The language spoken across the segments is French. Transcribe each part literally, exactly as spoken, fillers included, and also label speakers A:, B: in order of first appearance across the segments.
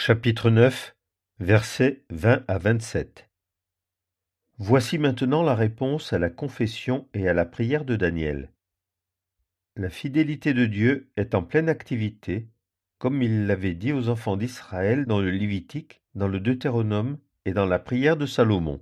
A: Chapitre neuf, versets vingt à vingt-sept. Voici maintenant la réponse à la confession et à la prière de Daniel. La fidélité de Dieu est en pleine activité, comme il l'avait dit aux enfants d'Israël dans le Lévitique, dans le Deutéronome et dans la prière de Salomon.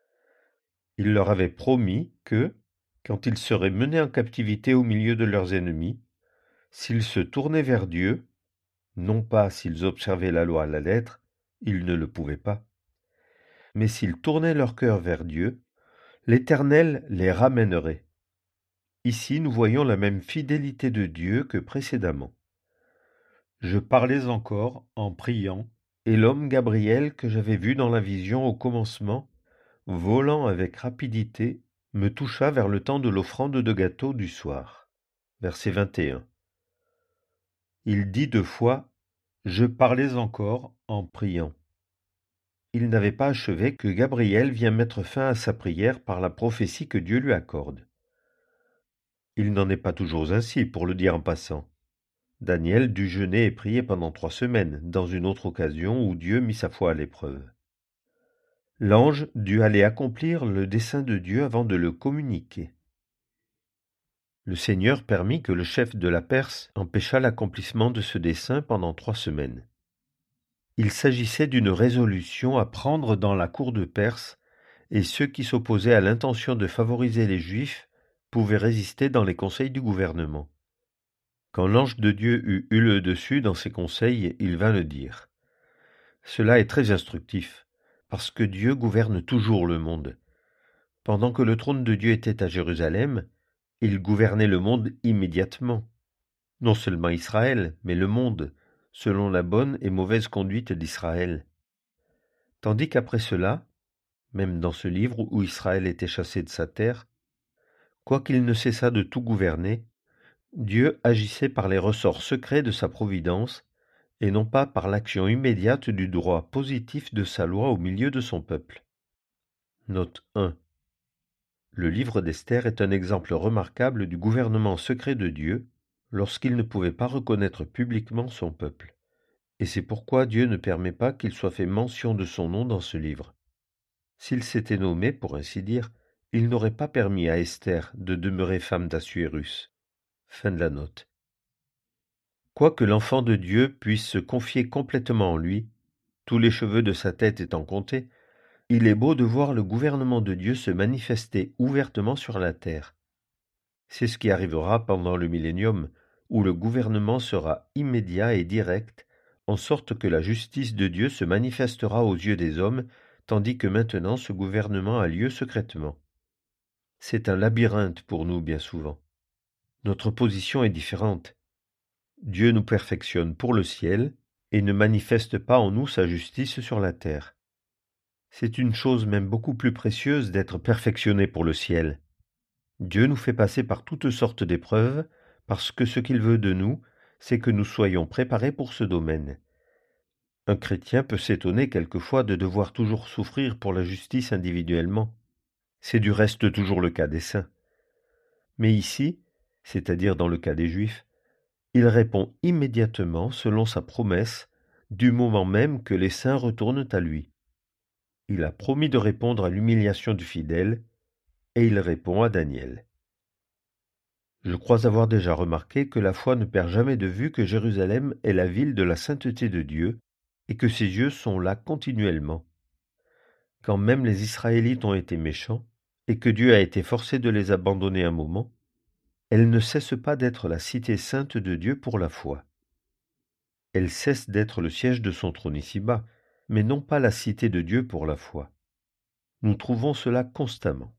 A: Il leur avait promis que, quand ils seraient menés en captivité au milieu de leurs ennemis, s'ils se tournaient vers Dieu, non pas s'ils observaient la loi à la lettre, ils ne le pouvaient pas, mais s'ils tournaient leur cœur vers Dieu, l'Éternel les ramènerait. Ici, nous voyons la même fidélité de Dieu que précédemment. Je parlais encore en priant, et l'homme Gabriel que j'avais vu dans la vision au commencement, volant avec rapidité, me toucha vers le temps de l'offrande de gâteau du soir. Verset vingt et un. Il dit deux fois « Je parlais encore en priant ». Il n'avait pas achevé que Gabriel vient mettre fin à sa prière par la prophétie que Dieu lui accorde. Il n'en est pas toujours ainsi, pour le dire en passant. Daniel dut jeûner et prier pendant trois semaines, dans une autre occasion où Dieu mit sa foi à l'épreuve. L'ange dut aller accomplir le dessein de Dieu avant de le communiquer. Le Seigneur permit que le chef de la Perse empêchât l'accomplissement de ce dessein pendant trois semaines. Il s'agissait d'une résolution à prendre dans la cour de Perse, et ceux qui s'opposaient à l'intention de favoriser les Juifs pouvaient résister dans les conseils du gouvernement. Quand l'ange de Dieu eut eu le dessus dans ses conseils, il vint le dire. Cela est très instructif, parce que Dieu gouverne toujours le monde. Pendant que le trône de Dieu était à Jérusalem, il gouvernait le monde immédiatement. Non seulement Israël, mais le monde, selon la bonne et mauvaise conduite d'Israël. Tandis qu'après cela, même dans ce livre où Israël était chassé de sa terre, quoiqu'il ne cessât de tout gouverner, Dieu agissait par les ressorts secrets de sa providence, et non pas par l'action immédiate du droit positif de sa loi au milieu de son peuple. Note un. Le livre d'Esther est un exemple remarquable du gouvernement secret de Dieu lorsqu'il ne pouvait pas reconnaître publiquement son peuple. Et c'est pourquoi Dieu ne permet pas qu'il soit fait mention de son nom dans ce livre. S'il s'était nommé, pour ainsi dire, il n'aurait pas permis à Esther de demeurer femme d'Assuérus. Fin de la note. Quoique l'enfant de Dieu puisse se confier complètement en lui, tous les cheveux de sa tête étant comptés, il est beau de voir le gouvernement de Dieu se manifester ouvertement sur la terre. C'est ce qui arrivera pendant le millénium, où le gouvernement sera immédiat et direct, en sorte que la justice de Dieu se manifestera aux yeux des hommes, tandis que maintenant ce gouvernement a lieu secrètement. C'est un labyrinthe pour nous bien souvent. Notre position est différente. Dieu nous perfectionne pour le ciel et ne manifeste pas en nous sa justice sur la terre. C'est une chose même beaucoup plus précieuse d'être perfectionné pour le ciel. Dieu nous fait passer par toutes sortes d'épreuves parce que ce qu'il veut de nous, c'est que nous soyons préparés pour ce domaine. Un chrétien peut s'étonner quelquefois de devoir toujours souffrir pour la justice individuellement. C'est du reste toujours le cas des saints. Mais ici, c'est-à-dire dans le cas des Juifs, il répond immédiatement selon sa promesse, du moment même que les saints retournent à lui. Il a promis de répondre à l'humiliation du fidèle, et il répond à Daniel. Je crois avoir déjà remarqué que la foi ne perd jamais de vue que Jérusalem est la ville de la sainteté de Dieu, et que ses yeux sont là continuellement. Quand même les Israélites ont été méchants, et que Dieu a été forcé de les abandonner un moment, elle ne cesse pas d'être la cité sainte de Dieu pour la foi. Elle cesse d'être le siège de son trône ici-bas, mais non pas la cité de Dieu pour la foi. Nous trouvons cela constamment.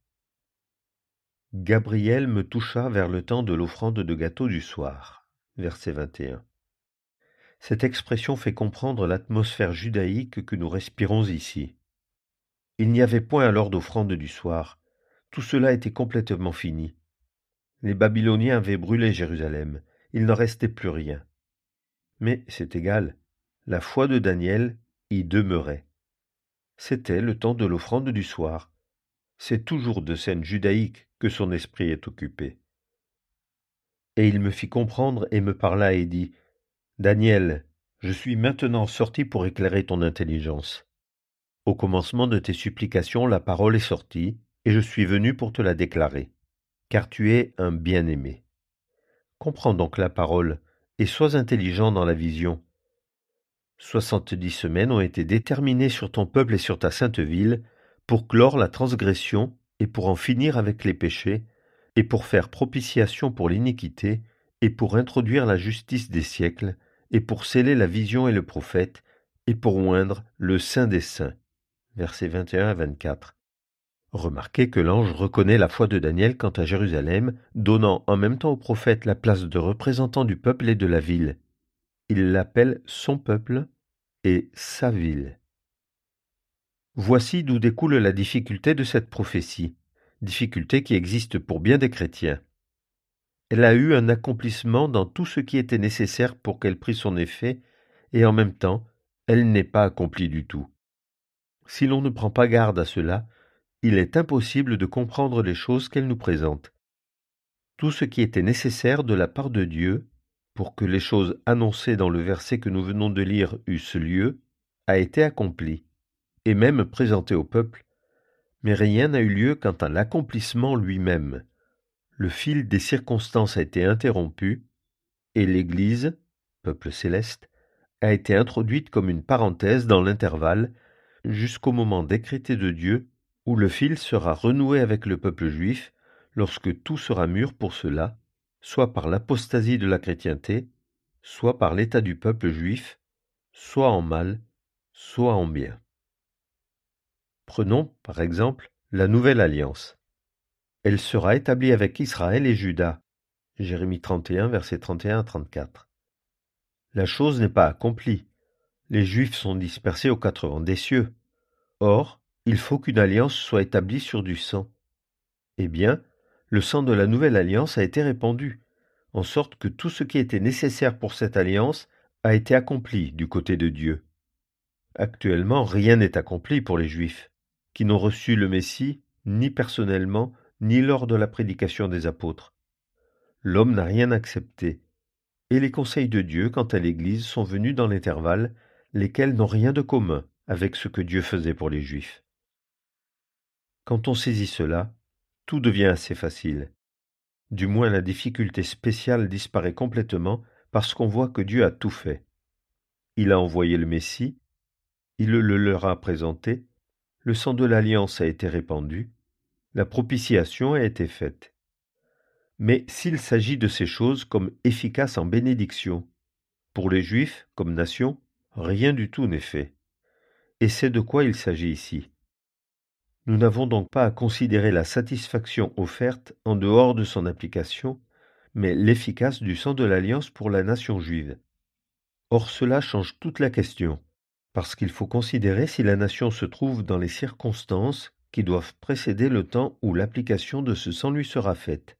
A: Gabriel me toucha vers le temps de l'offrande de gâteau du soir. Verset vingt et un. Cette expression fait comprendre l'atmosphère judaïque que nous respirons ici. Il n'y avait point alors d'offrande du soir. Tout cela était complètement fini. Les Babyloniens avaient brûlé Jérusalem. Il n'en restait plus rien. Mais c'est égal. La foi de Daniel y demeurait. C'était le temps de l'offrande du soir. C'est toujours de scènes judaïques que son esprit est occupé. Et il me fit comprendre et me parla et dit « Daniel, Je suis maintenant sorti pour éclairer ton intelligence. Au commencement de tes supplications, la parole est sortie, et je suis venu pour te la déclarer, car tu es un bien-aimé. Comprends donc la parole, et sois intelligent dans la vision. Soixante-dix semaines ont été déterminées sur ton peuple et sur ta sainte ville, pour clore la transgression, et pour en finir avec les péchés, et pour faire propitiation pour l'iniquité, et pour introduire la justice des siècles, et pour sceller la vision et le prophète, et pour oindre le Saint des Saints. Versets vingt et un à vingt-quatre. Remarquez que l'ange reconnaît la foi de Daniel quant à Jérusalem, donnant en même temps au prophète la place de représentant du peuple et de la ville. Il l'appelle son peuple et sa ville. Voici d'où découle la difficulté de cette prophétie, difficulté qui existe pour bien des chrétiens. Elle a eu un accomplissement dans tout ce qui était nécessaire pour qu'elle prît son effet, et en même temps, elle n'est pas accomplie du tout. Si l'on ne prend pas garde à cela, il est impossible de comprendre les choses qu'elle nous présente. Tout ce qui était nécessaire de la part de Dieu, pour que les choses annoncées dans le verset que nous venons de lire eussent lieu, a été accompli, et même présenté au peuple, mais rien n'a eu lieu quant à l'accomplissement lui-même. Le fil des circonstances a été interrompu, et l'Église, peuple céleste, a été introduite comme une parenthèse dans l'intervalle, jusqu'au moment décrété de Dieu, où le fil sera renoué avec le peuple juif, lorsque tout sera mûr pour cela, soit par l'apostasie de la chrétienté, soit par l'état du peuple juif, soit en mal, soit en bien. Prenons, par exemple, la nouvelle alliance. Elle sera établie avec Israël et Juda. Jérémie trente et un, versets trente et un à trente-quatre. La chose n'est pas accomplie. Les Juifs sont dispersés aux quatre vents des cieux. Or, il faut qu'une alliance soit établie sur du sang. Eh bien, le sang de la nouvelle alliance a été répandu, en sorte que tout ce qui était nécessaire pour cette alliance a été accompli du côté de Dieu. Actuellement, rien n'est accompli pour les Juifs, qui n'ont reçu le Messie ni personnellement, ni lors de la prédication des apôtres. L'homme n'a rien accepté, et les conseils de Dieu quant à l'Église sont venus dans l'intervalle, lesquels n'ont rien de commun avec ce que Dieu faisait pour les Juifs. Quand on saisit cela, tout devient assez facile. Du moins la difficulté spéciale disparaît complètement parce qu'on voit que Dieu a tout fait. Il a envoyé le Messie, il le leur a présenté, le sang de l'alliance a été répandu, la propitiation a été faite. Mais s'il s'agit de ces choses comme efficaces en bénédiction, pour les Juifs, comme nation, rien du tout n'est fait. Et c'est de quoi il s'agit ici. Nous n'avons donc pas à considérer la satisfaction offerte en dehors de son application, mais l'efficace du sang de l'alliance pour la nation juive. Or cela change toute la question, parce qu'il faut considérer si la nation se trouve dans les circonstances qui doivent précéder le temps où l'application de ce sang lui sera faite.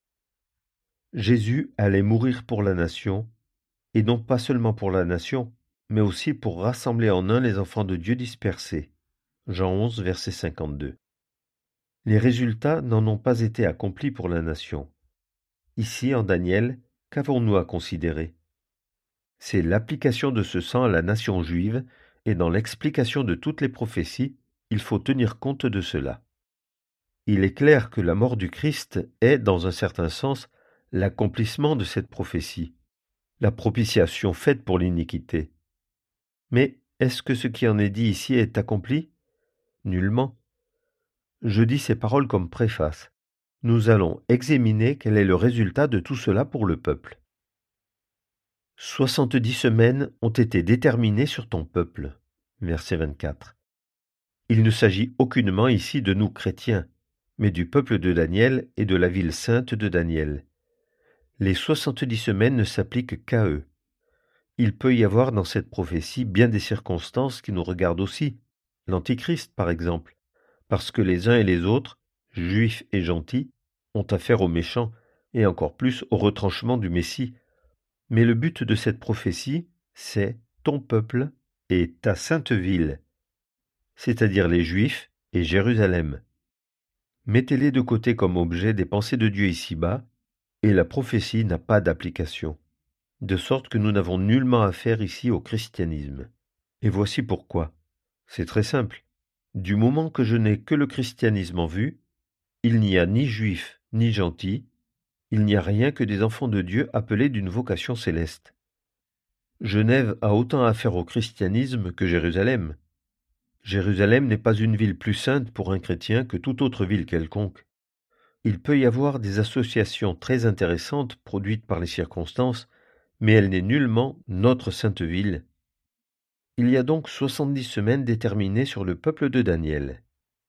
A: Jésus allait mourir pour la nation, et non pas seulement pour la nation, mais aussi pour rassembler en un les enfants de Dieu dispersés. Jean onze, verset cinquante-deux. Les résultats n'en ont pas été accomplis pour la nation. Ici, en Daniel, qu'avons-nous à considérer? C'est l'application de ce sang à la nation juive, et dans l'explication de toutes les prophéties, il faut tenir compte de cela. Il est clair que la mort du Christ est, dans un certain sens, l'accomplissement de cette prophétie, la propitiation faite pour l'iniquité. Mais est-ce que ce qui en est dit ici est accompli? Nullement. Je dis ces paroles comme préface. Nous allons examiner quel est le résultat de tout cela pour le peuple. Soixante-dix semaines ont été déterminées sur ton peuple. Verset vingt-quatre. Il ne s'agit aucunement ici de nous chrétiens, mais du peuple de Daniel et de la ville sainte de Daniel. Les soixante-dix semaines ne s'appliquent qu'à eux. Il peut y avoir dans cette prophétie bien des circonstances qui nous regardent aussi, l'Antichrist par exemple, parce que les uns et les autres, juifs et gentils, ont affaire aux méchants, et encore plus au retranchement du Messie. Mais le but de cette prophétie, c'est ton peuple et ta sainte ville, c'est-à-dire les Juifs et Jérusalem. Mettez-les de côté comme objet des pensées de Dieu ici-bas, et la prophétie n'a pas d'application. de sorte que nous n'avons nullement affaire ici au christianisme. Et voici pourquoi. C'est très simple. Du moment que je n'ai que le christianisme en vue, il n'y a ni juifs ni gentils, il n'y a rien que des enfants de Dieu appelés d'une vocation céleste. Genève a autant affaire au christianisme que Jérusalem. Jérusalem n'est pas une ville plus sainte pour un chrétien que toute autre ville quelconque. Il peut y avoir des associations très intéressantes produites par les circonstances, mais elle n'est nullement notre sainte ville. Il y a donc soixante-dix semaines déterminées sur le peuple de Daniel.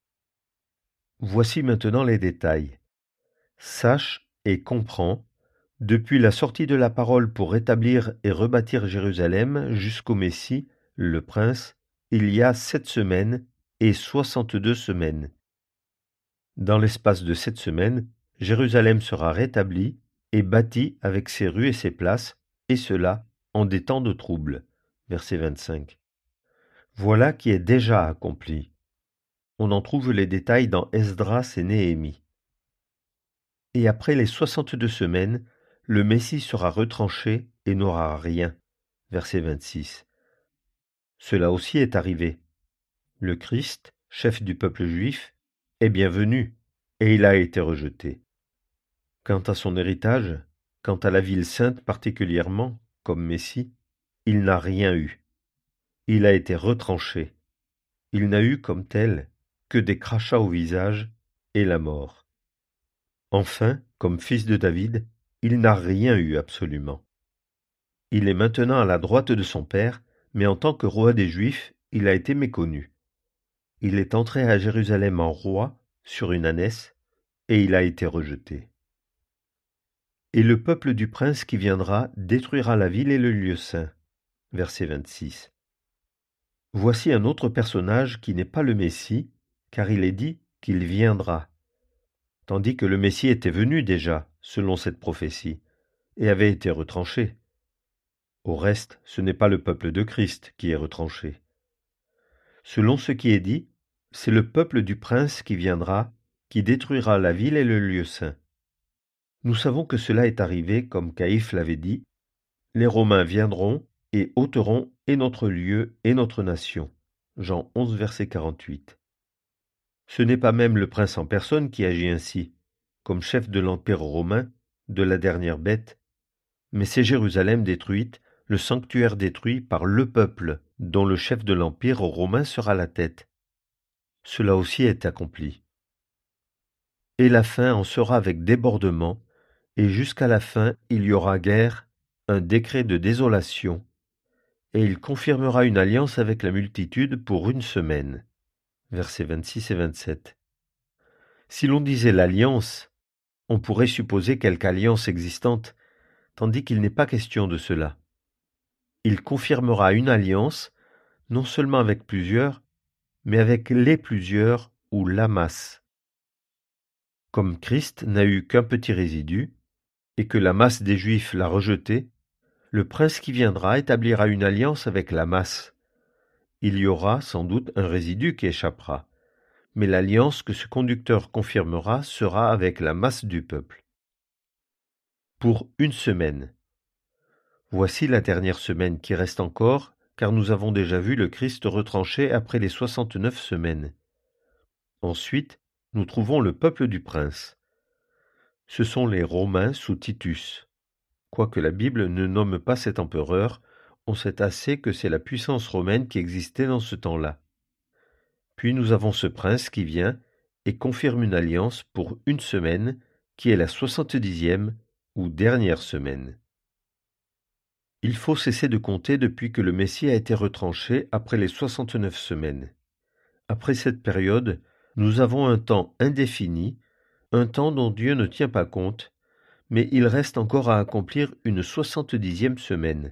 A: Voici maintenant les détails. Sache et comprends, depuis la sortie de la parole pour rétablir et rebâtir Jérusalem jusqu'au Messie, le Prince, il y a sept semaines et soixante-deux semaines. Dans l'espace de sept semaines, Jérusalem sera rétablie et bâtie avec ses rues et ses places, et cela en des temps de trouble. Verset vingt-cinq. Voilà qui est déjà accompli. On en trouve les détails dans Esdras et Néhémie. Et après les soixante-deux semaines, le Messie sera retranché et n'aura rien. Verset vingt-six. Cela aussi est arrivé. Le Christ, chef du peuple juif, est bien venu, et il a été rejeté. Quant à son héritage, quant à la ville sainte particulièrement, comme Messie, il n'a rien eu. Il a été retranché. Il n'a eu comme tel que des crachats au visage et la mort. Enfin, comme fils de David, il n'a rien eu absolument. Il est maintenant à la droite de son père, mais en tant que roi des Juifs, il a été méconnu. Il est entré à Jérusalem en roi, sur une ânesse, et il a été rejeté. Et le peuple du prince qui viendra détruira la ville et le lieu saint. Verset vingt-six. Voici un autre personnage qui n'est pas le Messie, car il est dit qu'il viendra, tandis que le Messie était venu déjà, selon cette prophétie, et avait été retranché. Au reste, ce n'est pas le peuple de Christ qui est retranché. Selon ce qui est dit, c'est le peuple du prince qui viendra, qui détruira la ville et le lieu saint. Nous savons que cela est arrivé comme Caïphe l'avait dit, les Romains viendront et ôteront et notre lieu et notre nation. Jean onze, verset quarante-huit. Ce n'est pas même le prince en personne qui agit ainsi, comme chef de l'Empire romain, de la dernière bête, mais c'est Jérusalem détruite, le sanctuaire détruit par le peuple, dont le chef de l'Empire romain sera la tête. Cela aussi est accompli. Et la fin en sera avec débordement, et jusqu'à la fin il y aura guerre, un décret de désolation, et il confirmera une alliance avec la multitude pour une semaine. Versets vingt-six et vingt-sept. Si l'on disait l'alliance, on pourrait supposer quelque alliance existante, tandis qu'il n'est pas question de cela. Il confirmera une alliance, non seulement avec plusieurs, mais avec les plusieurs ou la masse. Comme Christ n'a eu qu'un petit résidu, et que la masse des Juifs l'a rejeté, le prince qui viendra établira une alliance avec la masse. Il y aura sans doute un résidu qui échappera, mais l'alliance que ce conducteur confirmera sera avec la masse du peuple. Pour une semaine. Voici la dernière semaine qui reste encore, car nous avons déjà vu le Christ retranché après les soixante-neuf semaines. Ensuite, nous trouvons le peuple du prince. Ce sont les Romains sous Titus. Quoique la Bible ne nomme pas cet empereur, on sait assez que c'est la puissance romaine qui existait dans ce temps-là. Puis nous avons ce prince qui vient et confirme une alliance pour une semaine, qui est la soixante-dixième ou dernière semaine. Il faut cesser de compter depuis que le Messie a été retranché après les soixante-neuf semaines. Après cette période, nous avons un temps indéfini, un temps dont Dieu ne tient pas compte, mais il reste encore à accomplir une soixante-dixième semaine.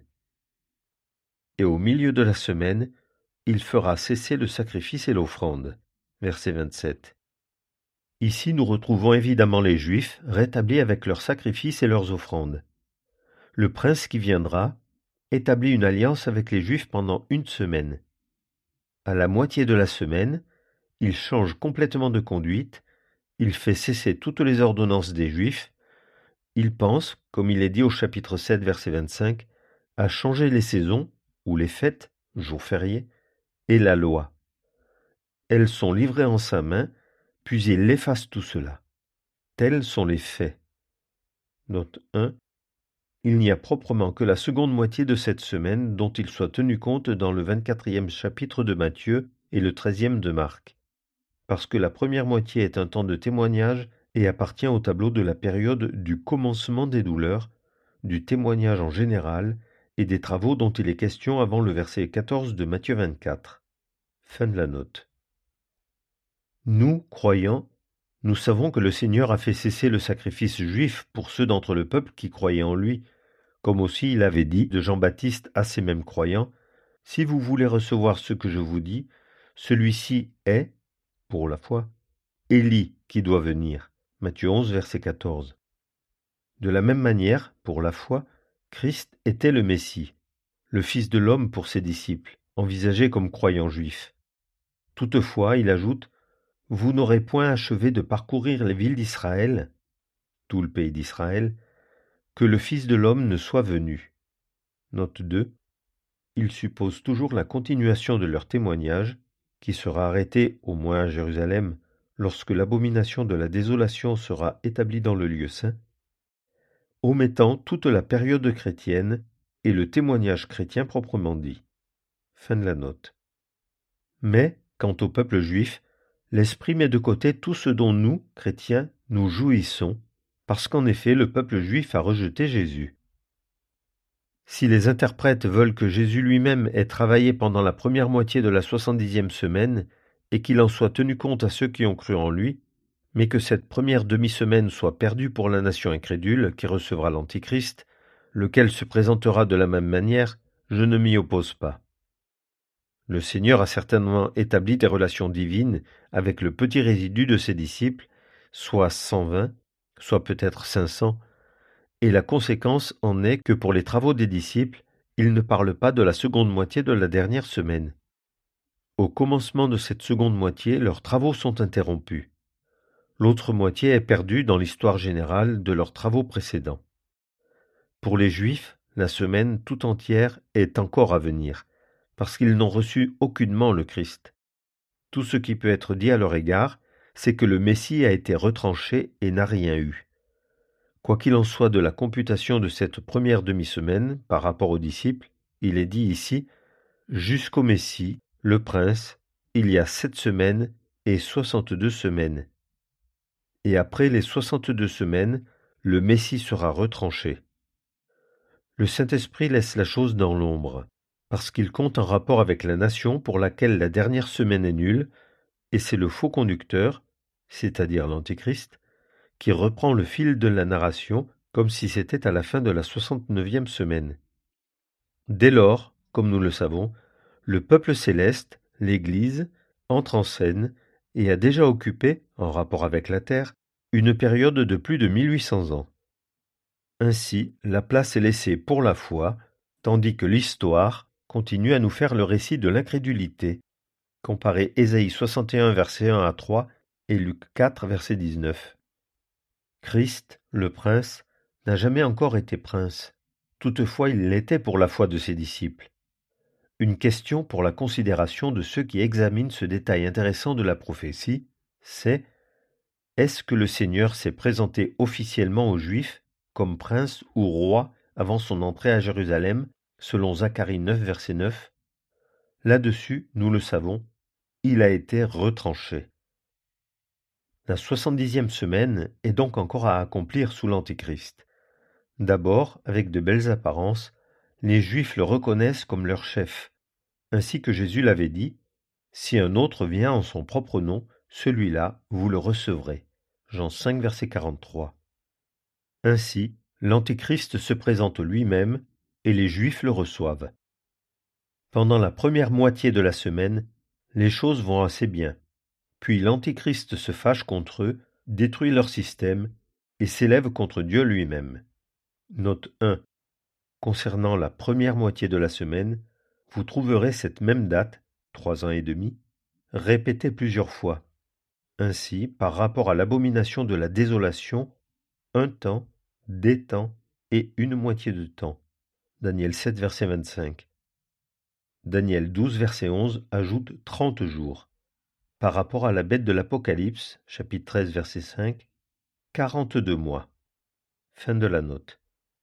A: Et au milieu de la semaine, il fera cesser le sacrifice et l'offrande. Verset vingt-sept. Ici nous retrouvons évidemment les Juifs rétablis avec leurs sacrifices et leurs offrandes. Le prince qui viendra établit une alliance avec les Juifs pendant une semaine. À la moitié de la semaine, il change complètement de conduite, il fait cesser toutes les ordonnances des Juifs, il pense, comme il est dit au chapitre sept, verset vingt-cinq, a changé les saisons, ou les fêtes, jours fériés, et la loi. Elles sont livrées en sa main, puis il efface tout cela. Tels sont les faits. Note un. Il n'y a proprement que la seconde moitié de cette semaine dont il soit tenu compte dans le vingt-quatrième chapitre de Matthieu et le treizième de Marc, parce que la première moitié est un temps de témoignage et appartient au tableau de la période du commencement des douleurs, du témoignage en général et des travaux dont il est question avant le verset quatorze de Matthieu vingt-quatre. Fin de la note. Nous, croyants, nous savons que le Seigneur a fait cesser le sacrifice juif pour ceux d'entre le peuple qui croyaient en lui, comme aussi il avait dit de Jean-Baptiste à ces mêmes croyants, « Si vous voulez recevoir ce que je vous dis, celui-ci est, pour la foi, Élie qui doit venir. » Matthieu onze, verset quatorze. De la même manière, pour la foi, Christ était le Messie, le Fils de l'homme pour ses disciples, envisagé comme croyant juif. Toutefois, il ajoute, « Vous n'aurez point achevé de parcourir les villes d'Israël, tout le pays d'Israël, que le Fils de l'homme ne soit venu. » Note deux. Il suppose toujours la continuation de leur témoignage, qui sera arrêté, au moins à Jérusalem, lorsque l'abomination de la désolation sera établie dans le lieu saint, omettant toute la période chrétienne et le témoignage chrétien proprement dit. Fin de la note. Mais, quant au peuple juif, l'Esprit met de côté tout ce dont nous, chrétiens, nous jouissons, parce qu'en effet le peuple juif a rejeté Jésus. Si les interprètes veulent que Jésus lui-même ait travaillé pendant la première moitié de la soixante-dixième semaine et qu'il en soit tenu compte à ceux qui ont cru en lui, mais que cette première demi-semaine soit perdue pour la nation incrédule qui recevra l'Antichrist, lequel se présentera de la même manière, je ne m'y oppose pas. Le Seigneur a certainement établi des relations divines avec le petit résidu de ses disciples, soit cent vingt, soit peut-être cinq cents, et la conséquence en est que pour les travaux des disciples, il ne parle pas de la seconde moitié de la dernière semaine. Au commencement de cette seconde moitié, leurs travaux sont interrompus. L'autre moitié est perdue dans l'histoire générale de leurs travaux précédents. Pour les Juifs, la semaine tout entière est encore à venir, parce qu'ils n'ont reçu aucunement le Christ. Tout ce qui peut être dit à leur égard, c'est que le Messie a été retranché et n'a rien eu. Quoi qu'il en soit de la computation de cette première demi-semaine par rapport aux disciples, il est dit ici « Jusqu'au Messie, le Prince, il y a sept semaines et soixante-deux semaines. » Et après les soixante-deux semaines, le Messie sera retranché. Le Saint-Esprit laisse la chose dans l'ombre, parce qu'il compte en rapport avec la nation pour laquelle la dernière semaine est nulle, et c'est le faux conducteur, c'est-à-dire l'Antéchrist, qui reprend le fil de la narration comme si c'était à la fin de la soixante-neuvième semaine. Dès lors, comme nous le savons, le peuple céleste, l'Église, entre en scène et a déjà occupé, en rapport avec la terre, une période de plus de mille huit cents ans. Ainsi, la place est laissée pour la foi, tandis que l'histoire continue à nous faire le récit de l'incrédulité. Comparez Ésaïe soixante et un, verset un à trois, et Luc quatre, verset dix-neuf. Christ, le prince, n'a jamais encore été prince. Toutefois, il l'était pour la foi de ses disciples. Une question pour la considération de ceux qui examinent ce détail intéressant de la prophétie, c'est « Est-ce que le Seigneur s'est présenté officiellement aux Juifs comme prince ou roi avant son entrée à Jérusalem, selon Zacharie neuf, verset neuf ? Là-dessus, nous le savons, il a été retranché. La soixante-dixième semaine est donc encore à accomplir sous l'Antéchrist. D'abord, avec de belles apparences, les Juifs le reconnaissent comme leur chef, ainsi que Jésus l'avait dit, « Si un autre vient en son propre nom, celui-là, vous le recevrez. » Jean cinq, verset quarante-trois. Ainsi, l'Antéchrist se présente lui-même et les Juifs le reçoivent. Pendant la première moitié de la semaine, les choses vont assez bien. Puis l'Antéchrist se fâche contre eux, détruit leur système et s'élève contre Dieu lui-même. Note un. Concernant la première moitié de la semaine, vous trouverez cette même date, trois ans et demi, répétée plusieurs fois. Ainsi, par rapport à l'abomination de la désolation, un temps, des temps et une moitié de temps. Daniel sept, verset vingt-cinq. Daniel douze, verset onze, ajoute trente jours. Par rapport à la bête de l'Apocalypse, chapitre treize, verset cinq, quarante-deux mois. Fin de la note.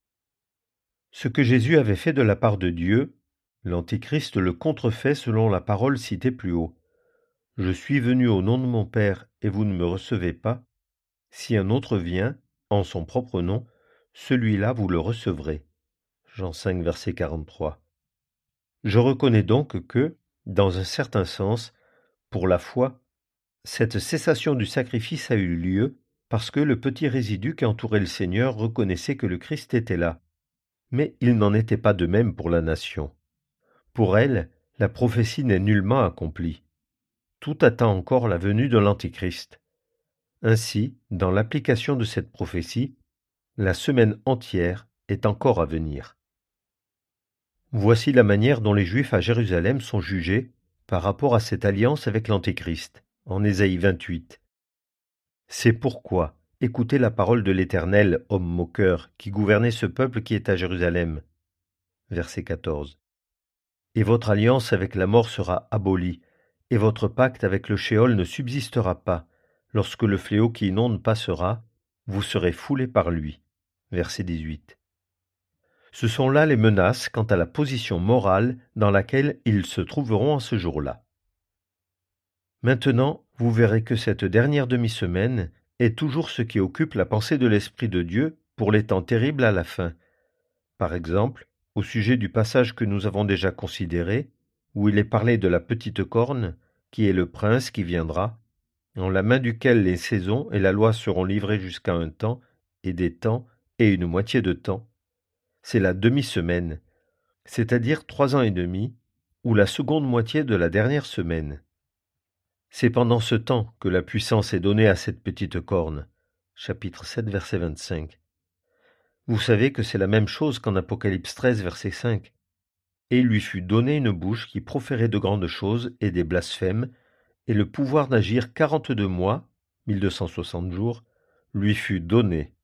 A: Ce que Jésus avait fait de la part de Dieu, l'Antichrist le contrefait selon la parole citée plus haut. « Je suis venu au nom de mon Père, et vous ne me recevez pas. Si un autre vient, en son propre nom, celui-là vous le recevrez. » Jean cinq, verset quarante-trois. Je reconnais donc que, dans un certain sens, pour la foi, cette cessation du sacrifice a eu lieu parce que le petit résidu qui entourait le Seigneur reconnaissait que le Christ était là. Mais il n'en était pas de même pour la nation. Pour elle, la prophétie n'est nullement accomplie. Tout attend encore la venue de l'Antichrist. Ainsi, dans l'application de cette prophétie, la semaine entière est encore à venir. Voici la manière dont les Juifs à Jérusalem sont jugés par rapport à cette alliance avec l'Antéchrist, en Ésaïe vingt-huit. C'est pourquoi, écoutez la parole de l'Éternel, homme moqueur, qui gouvernait ce peuple qui est à Jérusalem. Verset quatorze. Et votre alliance avec la mort sera abolie, et votre pacte avec le Shéol ne subsistera pas. Lorsque le fléau qui inonde passera, vous serez foulés par lui. Verset dix-huit. Ce sont là les menaces quant à la position morale dans laquelle ils se trouveront en ce jour-là. Maintenant, vous verrez que cette dernière demi-semaine est toujours ce qui occupe la pensée de l'Esprit de Dieu pour les temps terribles à la fin. Par exemple, au sujet du passage que nous avons déjà considéré, où il est parlé de la petite corne, qui est le prince qui viendra, en la main duquel les saisons et la loi seront livrées jusqu'à un temps, et des temps, et une moitié de temps. C'est la demi-semaine, c'est-à-dire trois ans et demi, ou la seconde moitié de la dernière semaine. C'est pendant ce temps que la puissance est donnée à cette petite corne. Chapitre sept, verset vingt-cinq. Vous savez que c'est la même chose qu'en Apocalypse treize, verset cinq. Et il lui fut donné une bouche qui proférait de grandes choses et des blasphèmes, et le pouvoir d'agir quarante-deux mois, mille deux cent soixante jours, lui fut donné.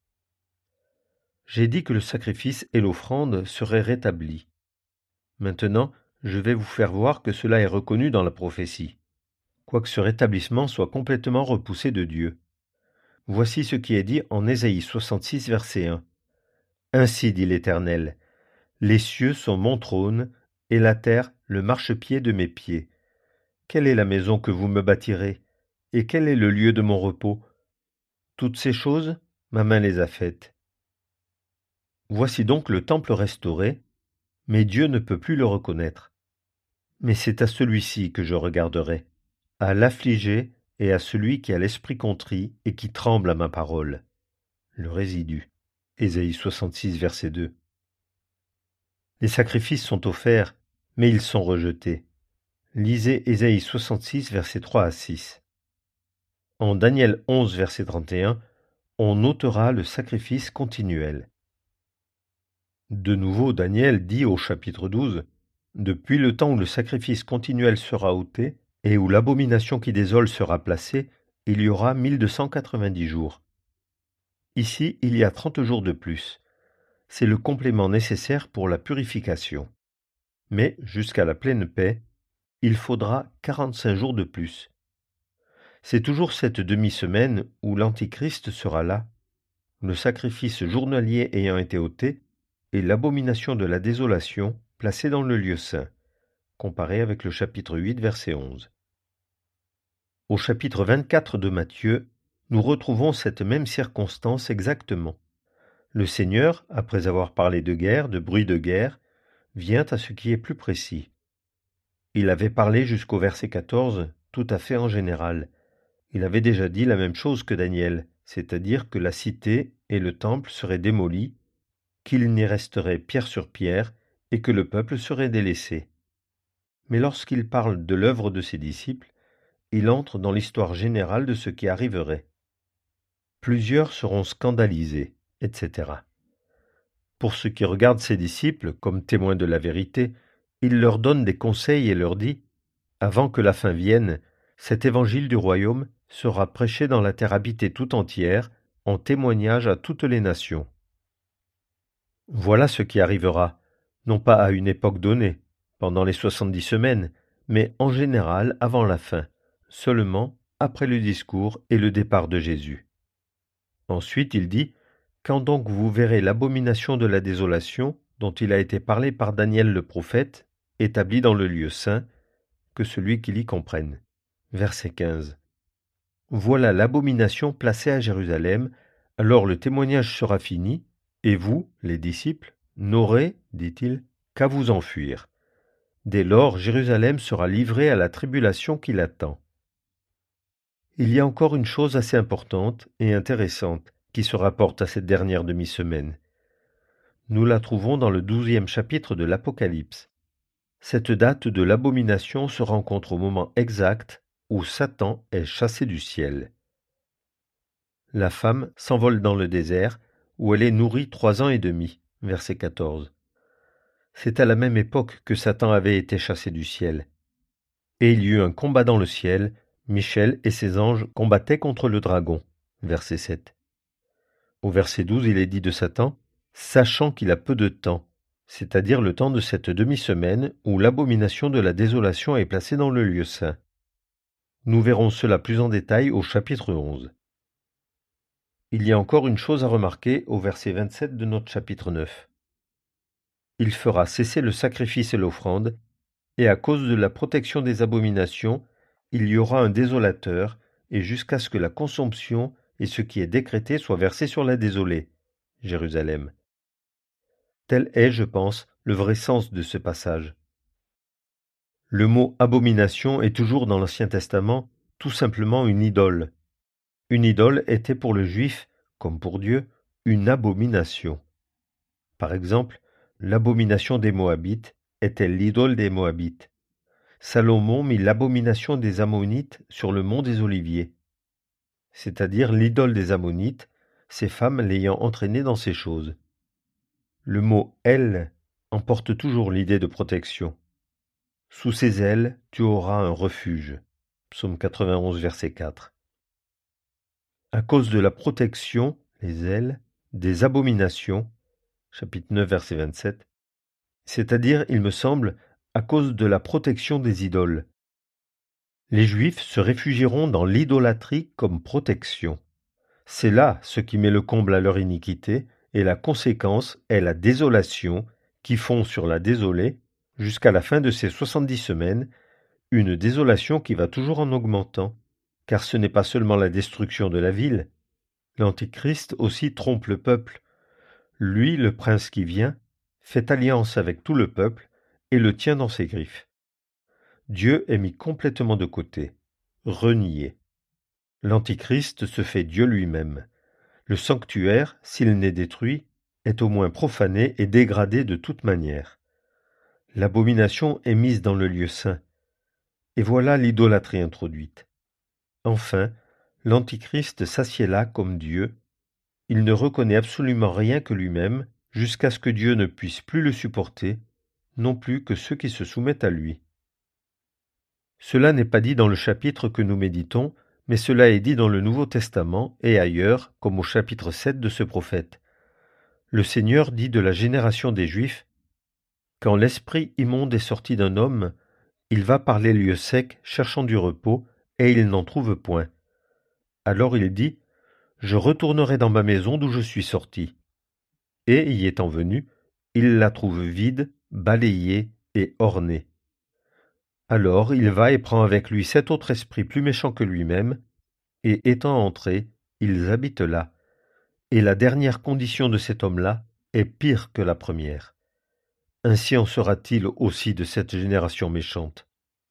A: J'ai dit que le sacrifice et l'offrande seraient rétablis. Maintenant, je vais vous faire voir que cela est reconnu dans la prophétie, quoique ce rétablissement soit complètement repoussé de Dieu. Voici ce qui est dit en Ésaïe soixante-six, verset un. « Ainsi dit l'Éternel, les cieux sont mon trône, et la terre le marchepied de mes pieds. Quelle est la maison que vous me bâtirez, et quel est le lieu de mon repos? Toutes ces choses, ma main les a faites. » Voici donc le temple restauré, mais Dieu ne peut plus le reconnaître. Mais c'est à celui-ci que je regarderai, à l'affligé et à celui qui a l'esprit contrit et qui tremble à ma parole. Le résidu. Ésaïe soixante-six, verset deux. Les sacrifices sont offerts, mais ils sont rejetés. Lisez Ésaïe soixante-six, versets trois à six. En Daniel onze, verset trente et un, on notera le sacrifice continuel. De nouveau, Daniel dit au chapitre douze, « Depuis le temps où le sacrifice continuel sera ôté, et où l'abomination qui désole sera placée, il y aura mille deux cent quatre-vingt-dix jours. » Ici, il y a trente jours de plus. C'est le complément nécessaire pour la purification. Mais, jusqu'à la pleine paix, il faudra quarante-cinq jours de plus. C'est toujours cette demi-semaine où l'Antichrist sera là, le sacrifice journalier ayant été ôté, et l'abomination de la désolation placée dans le lieu saint, comparé avec le chapitre huit, verset onze. Au chapitre vingt-quatre de Matthieu, nous retrouvons cette même circonstance exactement. Le Seigneur, après avoir parlé de guerre, de bruit de guerre, vient à ce qui est plus précis. Il avait parlé jusqu'au verset quatorze, tout à fait en général. Il avait déjà dit la même chose que Daniel, c'est-à-dire que la cité et le temple seraient démolis, qu'il n'y resterait pierre sur pierre, et que le peuple serait délaissé. Mais lorsqu'il parle de l'œuvre de ses disciples, il entre dans l'histoire générale de ce qui arriverait. Plusieurs seront scandalisés, et cetera. Pour ce qui regarde ses disciples, comme témoins de la vérité, il leur donne des conseils et leur dit « Avant que la fin vienne, cet évangile du royaume sera prêché dans la terre habitée tout entière, en témoignage à toutes les nations. » Voilà ce qui arrivera. non pas à une époque donnée, pendant les soixante-dix semaines, mais en général avant la fin, seulement après le discours et le départ de Jésus. Ensuite il dit, « Quand donc vous verrez l'abomination de la désolation, dont il a été parlé par Daniel le prophète, établi dans le lieu saint, que celui qui l'y comprenne. » Verset quinze. Voilà l'abomination placée à Jérusalem, alors le témoignage sera fini, et vous, les disciples, n'aurez, dit-il, qu'à vous enfuir. Dès lors, Jérusalem sera livrée à la tribulation qui l'attend. Il y a encore une chose assez importante et intéressante qui se rapporte à cette dernière demi-semaine. Nous la trouvons dans le douzième chapitre de l'Apocalypse. Cette date de l'abomination se rencontre au moment exact où Satan est chassé du ciel. La femme s'envole dans le désert, où elle est nourrie trois ans et demi, verset quatorze. C'est à la même époque que Satan avait été chassé du ciel. Et il y eut un combat dans le ciel, Michel et ses anges combattaient contre le dragon, verset sept. Au verset douze, il est dit de Satan, « Sachant qu'il a peu de temps », c'est-à-dire le temps de cette demi-semaine où l'abomination de la désolation est placée dans le lieu saint. Nous verrons cela plus en détail au chapitre onze. Il y a encore une chose à remarquer au verset vingt-sept de notre chapitre neuf. Il fera cesser le sacrifice et l'offrande, et à cause de la protection des abominations, il y aura un désolateur, et jusqu'à ce que la consomption et ce qui est décrété soient versés sur la désolée, Jérusalem. Tel est, je pense, le vrai sens de ce passage. Le mot abomination est toujours dans l'Ancien Testament tout simplement une idole. Une idole était pour le juif, comme pour Dieu, une abomination. Par exemple, l'abomination des Moabites était l'idole des Moabites. Salomon mit l'abomination des Ammonites sur le mont des Oliviers, c'est-à-dire l'idole des Ammonites, ces femmes l'ayant entraîné dans ces choses. Le mot « aile » emporte toujours l'idée de protection. Sous ses ailes, tu auras un refuge. Psaume quatre-vingt-onze, verset quatre. À cause de la protection, les ailes, des abominations, chapitre neuf, verset vingt-sept, c'est-à-dire, il me semble, à cause de la protection des idoles. Les Juifs se réfugieront dans l'idolâtrie comme protection. C'est là ce qui met le comble à leur iniquité, et la conséquence est la désolation qui fond sur la désolée, jusqu'à la fin de ces soixante-dix semaines, une désolation qui va toujours en augmentant, car ce n'est pas seulement la destruction de la ville. L'Antichrist aussi trompe le peuple. Lui, le prince qui vient, fait alliance avec tout le peuple et le tient dans ses griffes. Dieu est mis complètement de côté, renié. L'Antichrist se fait Dieu lui-même. Le sanctuaire, s'il n'est détruit, est au moins profané et dégradé de toute manière. L'abomination est mise dans le lieu saint. Et voilà l'idolâtrie introduite. Enfin, l'Antichrist s'assied là comme Dieu. Il ne reconnaît absolument rien que lui-même, jusqu'à ce que Dieu ne puisse plus le supporter, non plus que ceux qui se soumettent à lui. Cela n'est pas dit dans le chapitre que nous méditons, mais cela est dit dans le Nouveau Testament et ailleurs, comme au chapitre sept de ce prophète. Le Seigneur dit de la génération des Juifs, « Quand l'esprit immonde est sorti d'un homme, il va par les lieux secs cherchant du repos, et il n'en trouve point. Alors il dit, « Je retournerai dans ma maison d'où je suis sorti. » Et, y étant venu, il la trouve vide, balayée et ornée. Alors il va et prend avec lui sept autres esprits plus méchants que lui-même, et étant entrés, ils habitent là. Et la dernière condition de cet homme-là est pire que la première. Ainsi en sera-t-il aussi de cette génération méchante.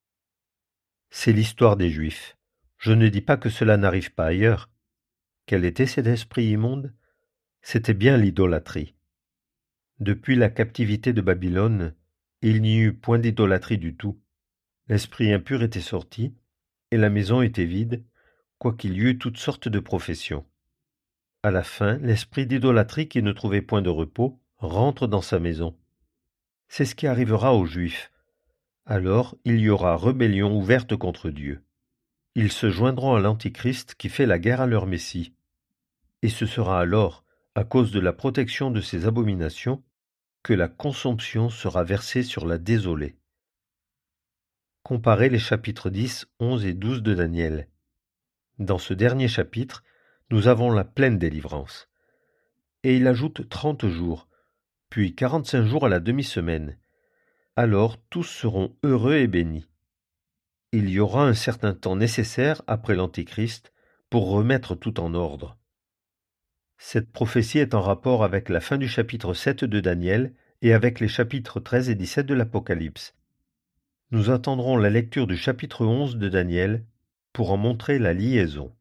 A: C'est l'histoire des Juifs. Je ne dis pas que cela n'arrive pas ailleurs. Quel était cet esprit immonde? C'était bien l'idolâtrie. Depuis la captivité de Babylone, il n'y eut point d'idolâtrie du tout. L'esprit impur était sorti, et la maison était vide, quoiqu'il y eût toutes sortes de professions. À la fin, l'esprit d'idolâtrie qui ne trouvait point de repos rentre dans sa maison. C'est ce qui arrivera aux Juifs. Alors il y aura rébellion ouverte contre Dieu. Ils se joindront à l'Antichrist qui fait la guerre à leur Messie. Et ce sera alors, à cause de la protection de ces abominations, que la consomption sera versée sur la désolée. Comparez les chapitres dix, onze et douze de Daniel. Dans ce dernier chapitre, nous avons la pleine délivrance. Et il ajoute trente jours, puis quarante-cinq jours à la demi-semaine. Alors tous seront heureux et bénis. Il y aura un certain temps nécessaire après l'Antéchrist pour remettre tout en ordre. Cette prophétie est en rapport avec la fin du chapitre sept de Daniel et avec les chapitres treize et dix-sept de l'Apocalypse. Nous attendrons la lecture du chapitre onze de Daniel pour en montrer la liaison.